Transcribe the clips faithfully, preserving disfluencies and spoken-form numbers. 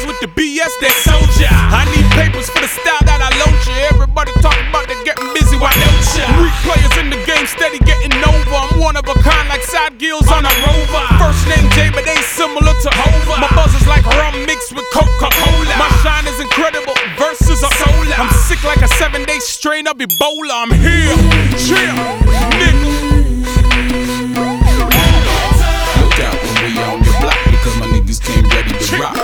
bars with the B S, they soldier. I need papers for the style that I launch you. Everybody talking about they getting busy, why don't ya? Weak players in the game, steady getting over. I'm one of a kind like side gills on a rover. First name J, but ain't similar to Hova. My buzz is like rum mixed with Coca-Cola. My shine is incredible, verses are solar. I'm sick like a seven day strain of Ebola. I'm here, chill, nigga. Look out when we on your block, because my niggas came ready to rock.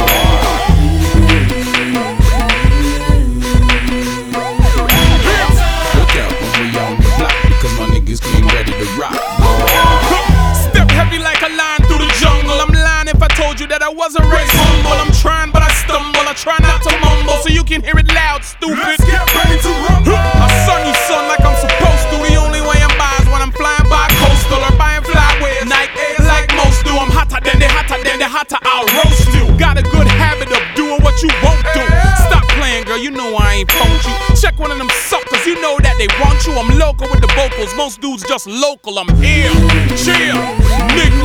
Look out when we on your block, because my niggas came ready to rock. Step heavy like a lion through the jungle. I'm lying if I told you that I wasn't raised humble. I'm trying but I stumble, I try not to mumble, so you can hear it loud, stupid. Let's get ready to rumble. I son you son like I'm supposed to. The only way I'm by is when I'm flying by coastal or buying flyways. Night air like most do. I'm hotter than they hotter than they hotter. I'll roast you. Got a good habit of doing what you won't do. Stop playing, girl. You know I ain't phoned you. Check one of them suckers. You know that they want you. I'm local with the vocals. Most dudes just local. I'm here. Chill, nigga.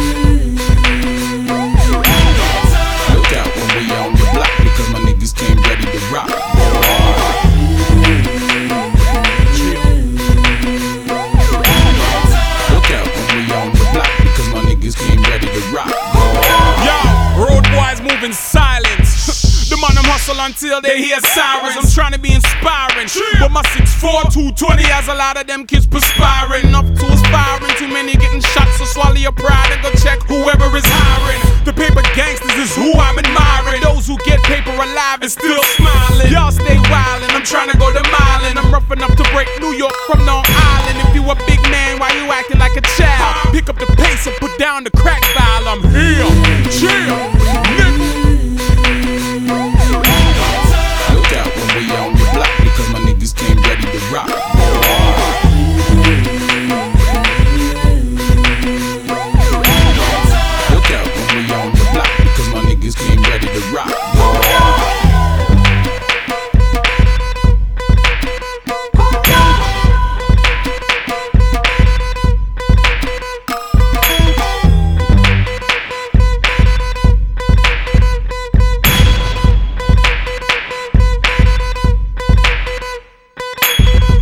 Look out when we on your block, because my niggas came ready to rock. Look out when we on your block, because my niggas came ready to rock. Yo, road boys moving silence. The man them hustle until they hear sirens. I'm trying to be inspiring, but my six four, two twenty has a lot of them kids perspiring. Up to aspiring, too many getting shot, so swallow your pride and go check whoever is hiring. The paper gangsters is who I'm admiring. Those who get paper alive and still smiling. Y'all stay wild and I'm trying to go